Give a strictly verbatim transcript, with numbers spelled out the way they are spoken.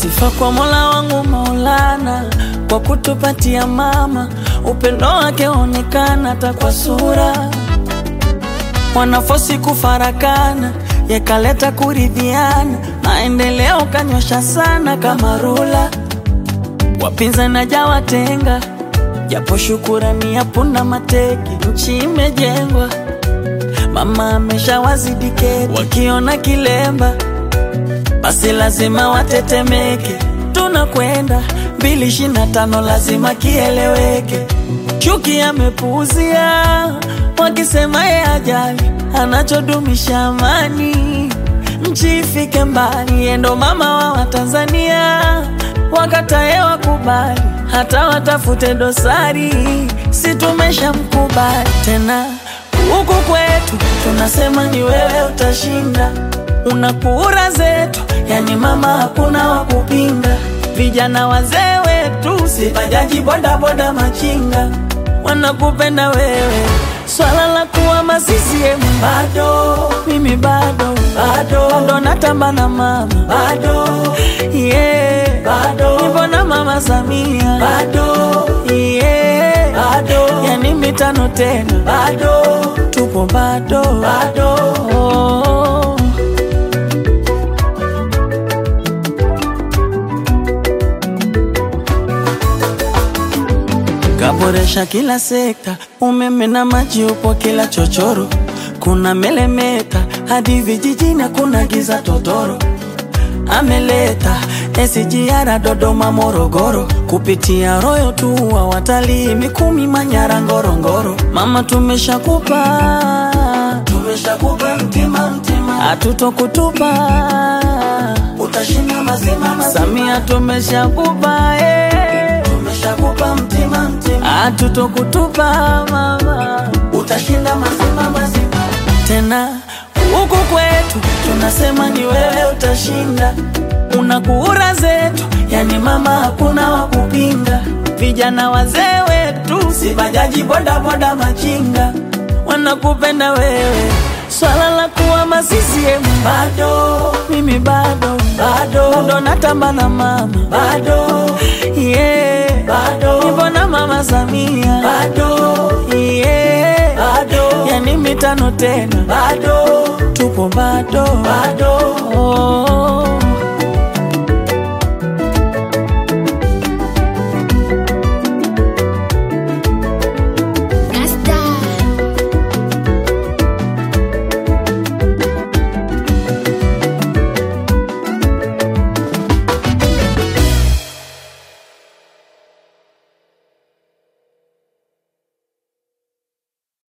Sifa kwa Mola wangu Maulana kwa kutupatia mama, upendo wake onekana hata kwa sura. Wanafosi kufarakana, yekaleta kuridhiana, maendeleo kanyosha sana kama rula. Wapinza na jawa tenga, japo shukurani yapuna mateki, nchi imejengwa. Mama amesha wazidi kete, wakiona kilemba basi lazima watetemeke. Tunakwenda mbili ishirini na tano lazima kieleweke. Chuki amepuuzia, wakisema ye ajali, anachodumisha amani, nchi ifike mbali. Endo mama wa Watanzania, wakatae wakubali, hata watafute dosari, si tumesha mkubali. Tena huku kwetu tunasema ni wewe utashinda, unakura zetu, yani mama hakuna wakupinga. Vijana wazee wetu, si bajaji boda boda machinga, wanakupenda wewe. Swala la kuwa masisi emu bado, mimi bado, bado, bado natamba na mama, bado, yeah, bado, nipo na mama Samia, bado, yeah, bado, yani mitano tena, bado, tupo bado, bado, oh. Kaboresha kila sekta, umeme na maji upo kila chochoro. Kuna melemeta, hadi vijijini kuna giza totoro. Ameleta S G R Dodoma Morogoro, kupitia Royal tu wa watalii Mikumi Manyara Ngorongoro. Mama tumeshakupa, tumeshakupa mtima mtima, hatutokutupa, utashinda mazima mazima. Samia tumeshakupa, eh, tumeshakupa mtima mtima, hatutokutupa mama, utashinda mazima mazima. Tena huku kwetu tunasema ni wewe utashinda, unakura zetu, yani mama hakuna wakupinga. Vijana wazee wetu, si bajaji boda boda machinga, wanakupenda wewe. Swala la kuwa masisi emu bado, mimi bado, bado, bado natamba na mama, bado, yeah, bado, nipo na mama Samia, bado, yeah, bado, yani mitano tena, bado, tupo bado, bado, oh.